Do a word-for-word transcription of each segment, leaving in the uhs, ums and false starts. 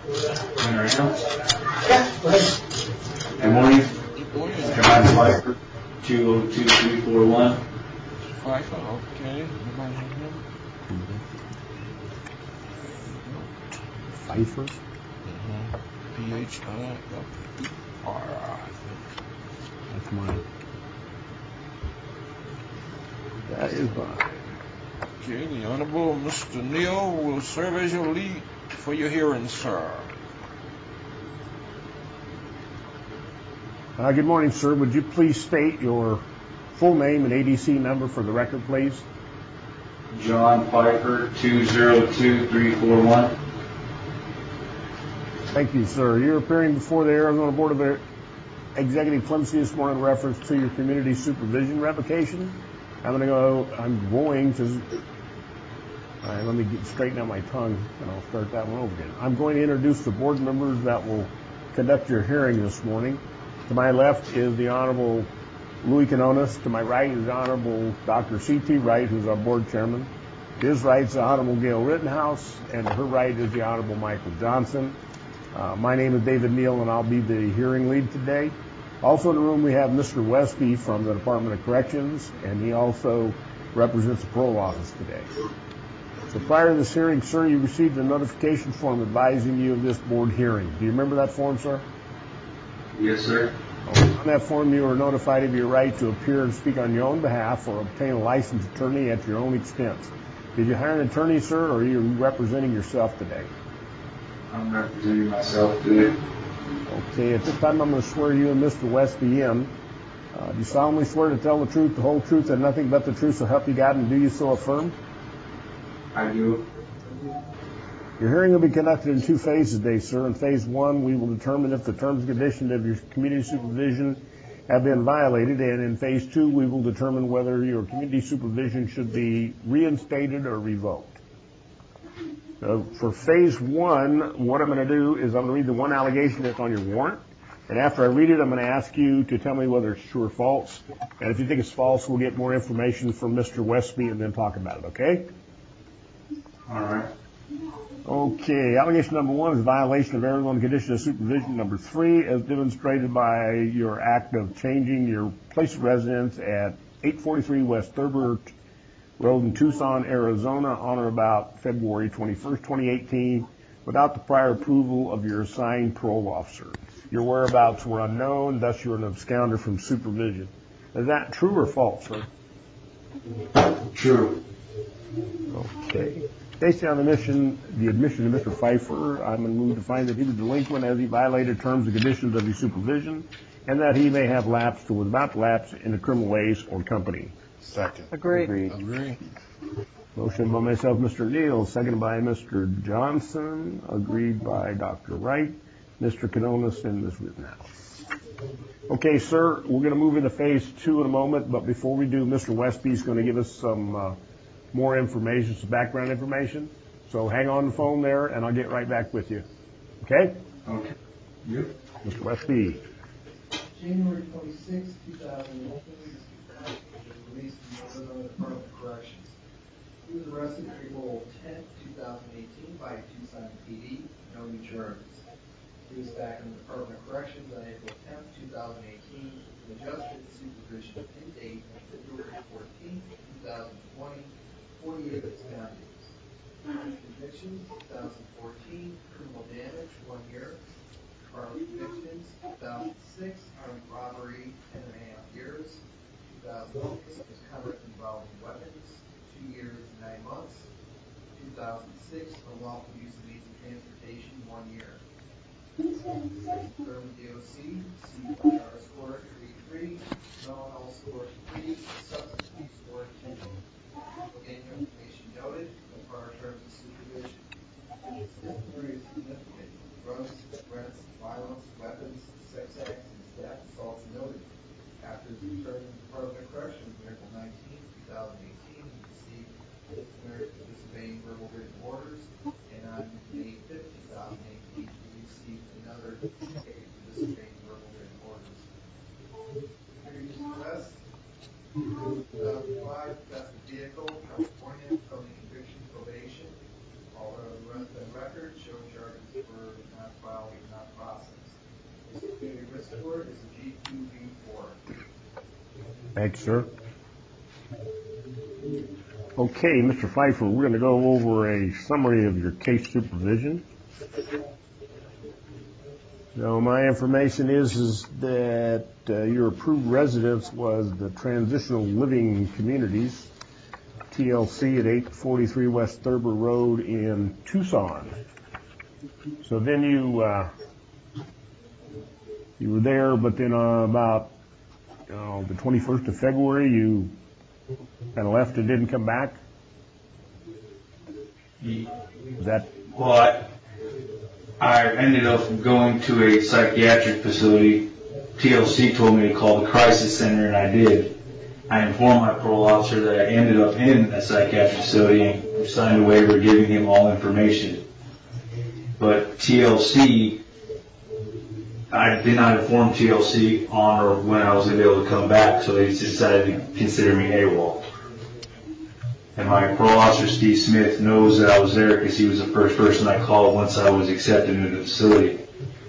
Good morning. Good morning. John Pfeiffer, two oh two, three four one. Pfeiffer, okay. Anybody have him? Pfeiffer? Mm-hmm. P H I F R, I think. That's mine. That is mine. Okay, the Honorable Mister Neal will serve as your lead for your hearing, sir. Uh, good morning, sir. Would you please state your full name and A D C number for the record, please? John Pfeiffer, two oh two, three four one. Thank you, sir. You're appearing before the Arizona Board of Executive Clemency this morning in reference to your community supervision revocation. I'm going to go, I'm going to, all right, let me get, straighten out my tongue, and I'll start that one over again. I'm going to introduce the board members that will conduct your hearing this morning. To my left is the Honorable Louis Canonis. To my right is the Honorable Doctor C T Wright, who's our board chairman. To his right is the Honorable Gail Rittenhouse, and to her right is the Honorable Michael Johnson. Uh, my name is David Neal, and I'll be the hearing lead today. Also in the room we have Mister Westby from the Department of Corrections, and he also represents the parole office today. So prior to this hearing, sir, you received a notification form advising you of this board hearing. Do you remember that form, sir? Yes, sir. On that form, you were notified of your right to appear and speak on your own behalf or obtain a licensed attorney at your own expense. Did you hire an attorney, sir, or are you representing yourself today? I'm representing myself today. Okay, at this time I'm going to swear you and Mister Westby in. Uh, do you solemnly swear to tell the truth, the whole truth, and nothing but the truth, so help you God, and do you so affirm? I do. Your hearing will be conducted in two phases today, sir. In phase one, we will determine if the terms and conditions of your community supervision have been violated, and in phase two, we will determine whether your community supervision should be reinstated or revoked. So for phase one, what I'm going to do is I'm going to read the one allegation that's on your warrant, and after I read it, I'm going to ask you to tell me whether it's true or false. And if you think it's false, we'll get more information from Mister Westby and then talk about it, okay? All right. Okay, allegation number one is violation of Arizona condition of supervision. Number three, as demonstrated by your act of changing your place of residence at eight forty-three West Thurber Road in Tucson, Arizona, on or about February twenty-first, twenty eighteen, without the prior approval of your assigned parole officer. Your whereabouts were unknown, thus you are an absconder from supervision. Is that true or false, sir? True. Okay. Based on the admission, the admission of Mister Pfeiffer, I'm going to move to find that he was delinquent as he violated terms and conditions of your supervision, and that he may have lapsed or was about to lapse in the criminal ways or company. Second. Agree. Agree. Agree. Motion by myself, Mister Neal, seconded by Mister Johnson, agreed by Doctor Wright, Mister Canonis, and Miz Rittenhouse. Okay, sir, we're going to move into phase two in a moment, but before we do, Mister Westby is going to give us some uh, more information, some background information. So hang on the phone there, and I'll get right back with you. Okay? Okay. Yep. Mister Westby. January twenty-sixth, two thousand eighteen, was released from the Arizona Department of Corrections. He was arrested April tenth, two thousand eighteen by Tucson P D, no new charges. He was back in the Department of Corrections on April tenth, two thousand eighteen, with adjusted supervision in date of February fourteenth, two thousand twenty, forty-eight abscondings. Convictions, two thousand fourteen, criminal damage, one year. Prior convictions, two thousand six, armed robbery, ten and a half years. two thousand six, misconduct involving weapons, two years and nine months. two thousand six, unlawful use of means of transportation, one year. Term D O C, C Y R score three three, mental health score three, substance use score two. Again, information noted, no prior terms of supervision. Disciplinary is significant. Drugs, threats, violence, weapons, sex acts, and theft assaults noted. After his return to the Department of Corrections on April nineteenth, two thousand eighteen, he received disciplinary for disobeying verbal written orders, and on May fifth, two thousand eighteen, he received another disciplinary for disobeying verbal written orders. Previous arrest, two thousand five, theft of vehicle, California, felony conviction, probation. All the arrests on record show charges for non score is a G two V four. Thanks, sir. Okay, Mister Pfeiffer, we're going to go over a summary of your case supervision. So my information is, is that uh, your approved residence was the Transitional Living Communities, T L C, at eight forty-three West Thurber Road in Tucson. So then you uh, you were there, but then uh, about you know, the twenty-first of February, you kind of left and didn't come back. Is that Well, I, I ended up going to a psychiatric facility. T L C told me to call the crisis center, and I did. I informed my parole officer that I ended up in a psychiatric facility and signed a waiver giving him all information. But T L C, I did not inform T L C on or when I was going to be able to come back, so they decided to consider me AWOL. And my parole officer, Steve Smith, knows that I was there because he was the first person I called once I was accepted into the facility.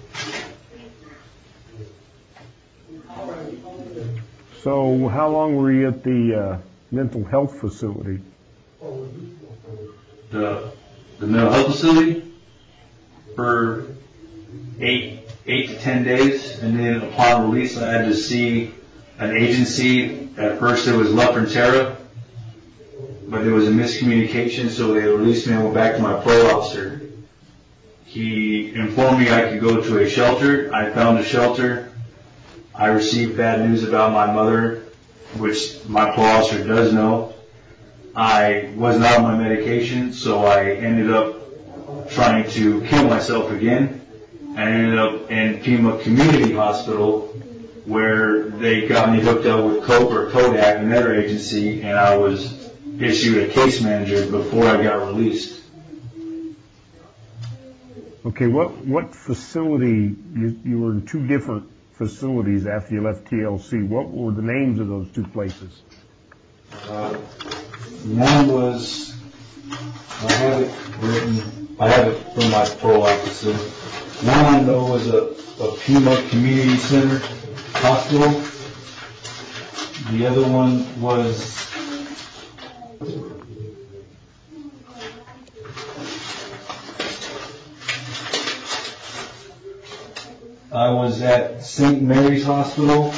so? How long were you at the uh, mental health facility? The, the mental health facility for eight, eight to ten days, and then upon release I had to see an agency. At first it was La Frontera, but there was a miscommunication, so they released me and went back to my parole officer. He informed me I could go to a shelter. I found a shelter. I received bad news about my mother, which my parole officer does know. I was not on my medication, so I ended up trying to kill myself again. I ended up in Pima Community Hospital, where they got me hooked up with Cope or Kodak, another agency, and I was issued a case manager before I got released. Okay, what what facility? You, you were in two different facilities after you left T L C. What were the names of those two places? Uh, one was, I have it written, I have it from my parole officer. One I know was a, a Pima Community Center hospital. The other one was I was at Saint Mary's Hospital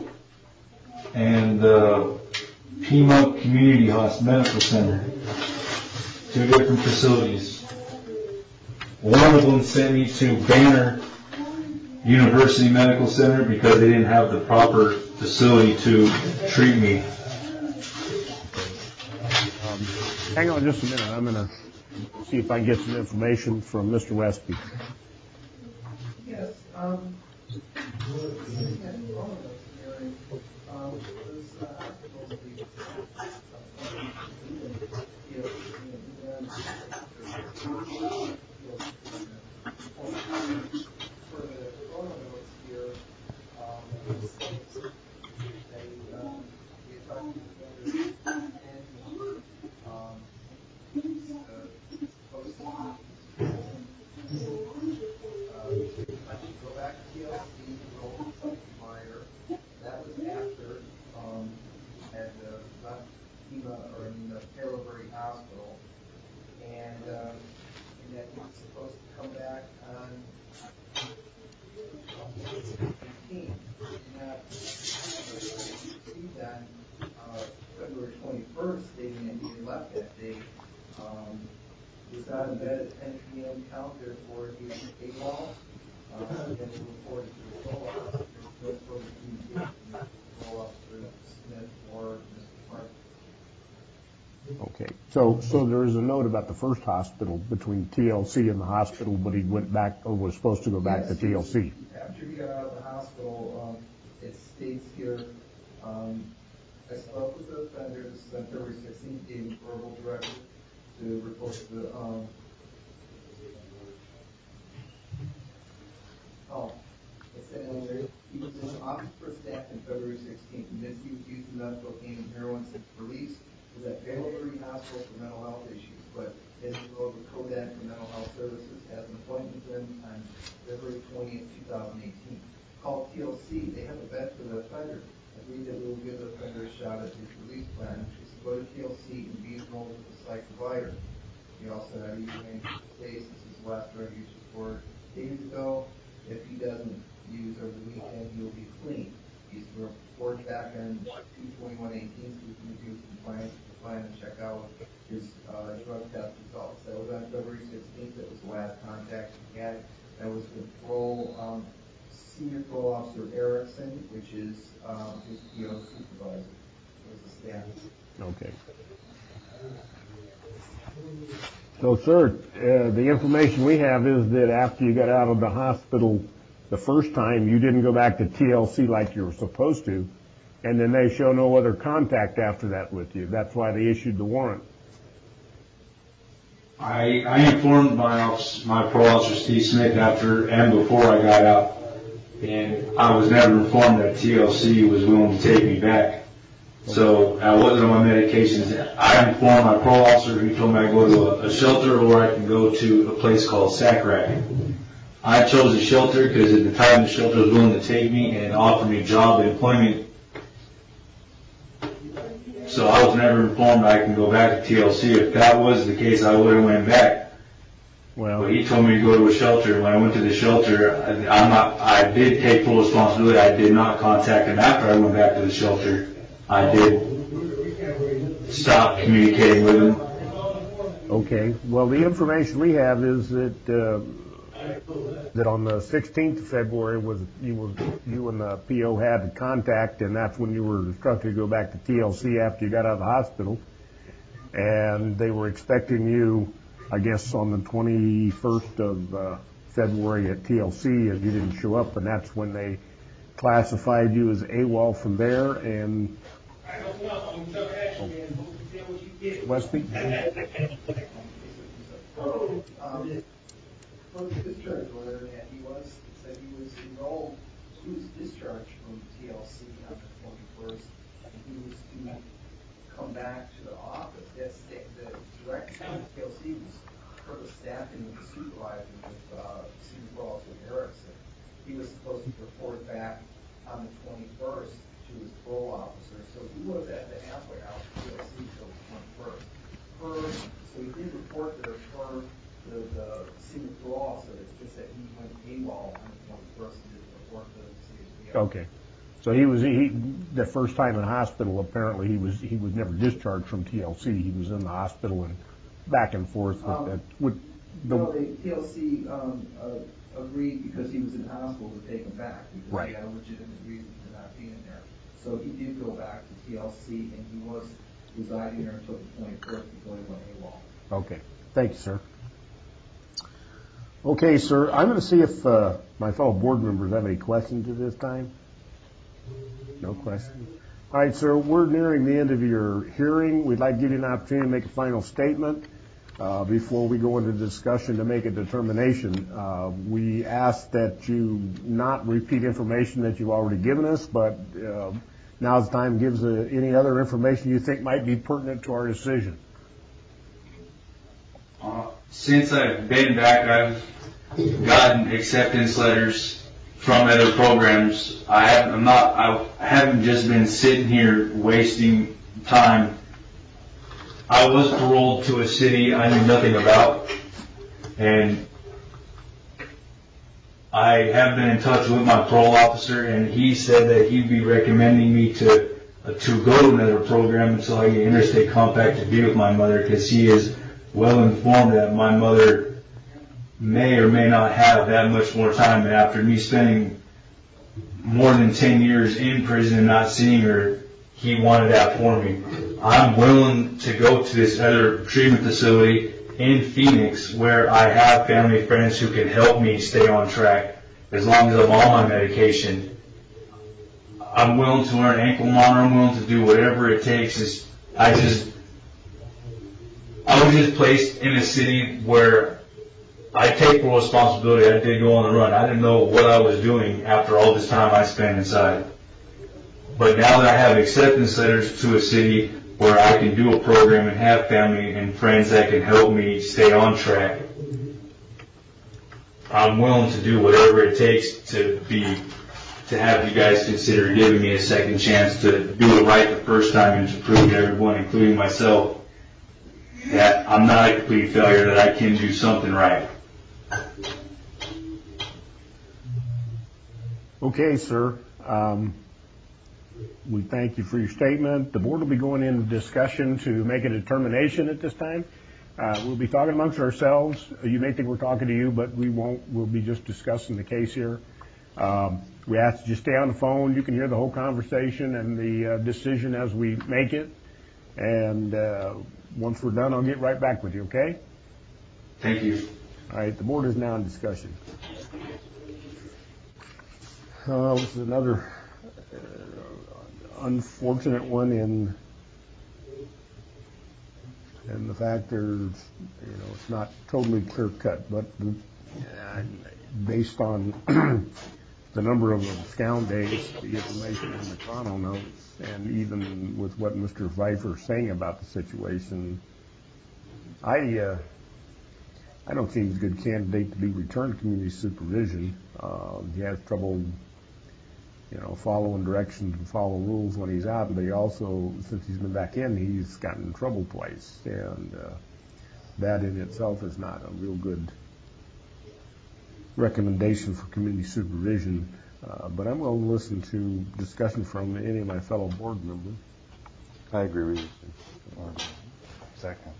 and uh, Pima Community Hospital Medical Center. Two different facilities. One of them sent me to Banner University Medical Center because they didn't have the proper facility to treat me. Um, hang on just a minute. I'm going to see if I can get some information from Mister Westby. Yes, um, looking at all of those areas, um, those, uh, hospitals, the, you know, and then, for the photo notes here, um, it states they, um, the effective offender and, um, he's, uh, supposed to be, uh, I should go back to T L C, enrolled in Psych Meyer. That was after, um, at the left Pima, or in the Harrowbury Hospital. And, um, and that he was supposed to come back on eighteen. Did not receive that, uh, February twenty-first, stating that he had left that day. Um, was not in bed at ten P M count, therefore he was AWOL. Uh, and then we reported to the parole officer. There was no further communication with the parole officer, Smith, or Mister Clark. Okay, so so there is a note about the first hospital between T L C and the hospital, but he went back or was supposed to go back yes, to T L C. After he got out of the hospital, um, it states here, um, I spoke with the offender, this is on February sixteenth, gave him verbal directive to report to the, um, oh, it said in there, he was in the office for staff on February sixteenth, and he was using meth, cocaine, and heroin since release. Was at Harrowbury Hospital for mental health issues, but is enrolled with Kodak for mental health services, has an appointment with him on February twentieth, two thousand eighteen. called T L C. They have a vet for the offender. Agreed that we will give the offender a shot at his release plan, which is to go to T L C and be enrolled with a psych provider. We also have a humane case. This is the last drug use report days ago. If he doesn't use over the weekend, he will be clean. He's reported back on two twenty-one eighteen, so we can review compliance with the plan and check out his uh, drug test results. That was on February sixteenth. That was the last contact he had. That was with parole, um, Senior Parole Officer Erickson, which is um, his P O supervisor. That was the staff. Okay. So, sir, uh, the information we have is that after you got out of the hospital the first time, you didn't go back to T L C like you were supposed to, and then they show no other contact after that with you. That's why they issued the warrant. I, I informed my office, my parole officer Steve Smith after and before I got out, and I was never informed that T L C was willing to take me back. So I wasn't on my medications. I informed my parole officer, who told me I go to a, a shelter or I can go to a place called Sacrac. I chose a shelter because at the time the shelter was willing to take me and offer me job and employment. So I was never informed I can go back to T L C. If that was the case, I would have went back. Well, but he told me to go to a shelter. When I went to the shelter, I, I'm not. I did take full responsibility. I did not contact him after I went back to the shelter. I did stop communicating with him. Okay. Well, the information we have is that uh, that on the sixteenth of February was you was you and the P O had contact, and that's when you were instructed to go back to T L C after you got out of the hospital, and they were expecting you, I guess, on the twenty-first of uh, February at T L C, and you didn't show up, and that's when they classified you as AWOL from there. And oh. Westby? Um, from the discharge order that he was, said he was enrolled, he was discharged from T L C on the twenty-first, and he was to come back to the office. That's the, the direction of T L C was for the staffing with the supervisor with uh, Senior Parole Officer Erickson. He was supposed to report back on the twenty-first to his parole officer, so he was at the halfway house at T L C until the twenty-first. Per, so he did report there for the, the senior parole officer. It's just that he went AWOL on the twenty-first and didn't report to the C H P. Okay. So he was he the first time in hospital. Apparently, he was he was never discharged from T L C. He was in the hospital and back and forth with um, that. With the, no, the T L C um, uh, agreed because he was in hospital to take him back because right. he had a legitimate reason for not being there. So he did go back to T L C, and he was residing there until the twenty-first before he went AWOL. Okay. Thank you, sir. Okay, sir. I'm going to see if uh, my fellow board members have any questions at this time. No questions. All right, sir. We're nearing the end of your hearing. We'd like to give you an opportunity to make a final statement uh, before we go into discussion to make a determination. Uh, we ask that you not repeat information that you've already given us, but uh, now's the time. Gives uh, any other information you think might be pertinent to our decision. Uh, since I've been back, I've gotten acceptance letters from other programs. I have, I'm not, I haven't just been sitting here wasting time. I was paroled to a city I knew nothing about, and I have been in touch with my parole officer, and he said that he'd be recommending me to uh, to go to another program until I get interstate compact to be with my mother, because he is well informed that my mother may or may not have that much more time. And after me spending more than ten years in prison and not seeing her, he wanted that for me. I'm willing to go to this other treatment facility in Phoenix where I have family friends who can help me stay on track as long as I'm on my medication. I'm willing to learn ankle monitor. I'm willing to do whatever it takes. It's, I just, I was just placed in a city where I take full responsibility. I did go on the run. I didn't know what I was doing after all this time I spent inside. But now that I have acceptance letters to a city where I can do a program and have family and friends that can help me stay on track, I'm willing to do whatever it takes to be to have you guys consider giving me a second chance to do it right the first time and to prove to everyone, including myself, that I'm not a complete failure, that I can do something right. Okay, sir. Um, we thank you for your statement. The board will be going into discussion to make a determination at this time. Uh, we'll be talking amongst ourselves. You may think we're talking to you, but we won't. We'll be just discussing the case here. Um, we ask you to stay on the phone. You can hear the whole conversation and the uh, decision as we make it. And uh, once we're done, I'll get right back with you, okay? Thank you. All right, the board is now in discussion. Uh, this is another uh, unfortunate one in in the fact there's, you know, it's not totally clear cut, but uh, based on the number of scout days, the information in the chrono notes, and even with what Mister Pfeiffer is saying about the situation, I uh, I don't think he's a good candidate to be returned to community supervision. Uh, he has trouble, you know, following directions and follow rules when he's out, but he also, since he's been back in, he's gotten in trouble twice, and uh, that in itself is not a real good recommendation for community supervision. Uh, but I'm going to listen to discussion from any of my fellow board members. I agree with you. Second.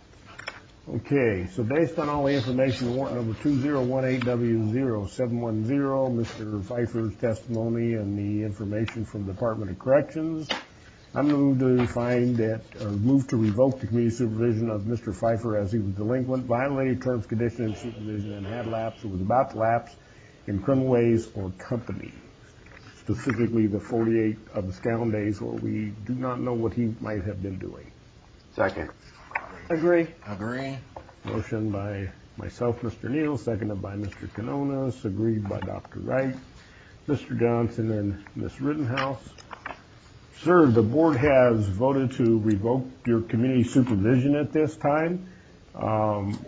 Okay, so based on all the information, warrant number two zero one eight W zero seven one zero, Mister Pfeiffer's testimony and the information from the Department of Corrections, I'm moved to find that, or move to revoke the community supervision of Mister Pfeiffer as he was delinquent, violated terms, conditions, and supervision, and had lapsed or was about to lapse in criminal ways or company. Specifically, the forty-eight of the scout days where we do not know what he might have been doing. Second. Agree. Agree. Motion by myself, Mister Neal, seconded by Mister Canonas, agreed by Doctor Wright, Mister Johnson, and Miz Rittenhouse. Sir, the board has voted to revoke your community supervision at this time. Um,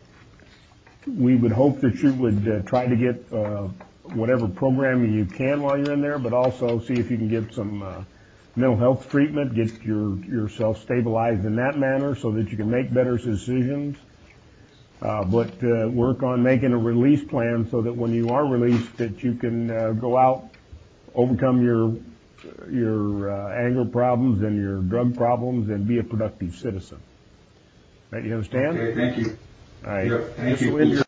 we would hope that you would uh, try to get uh, whatever programming you can while you're in there, but also see if you can get some uh, mental health treatment, get your yourself stabilized in that manner so that you can make better decisions. Uh, but uh, work on making a release plan so that when you are released, that you can uh, go out, overcome your your uh, anger problems and your drug problems, and be a productive citizen. Right? You understand? Okay, thank you. All right. Yep, thank This you. will end your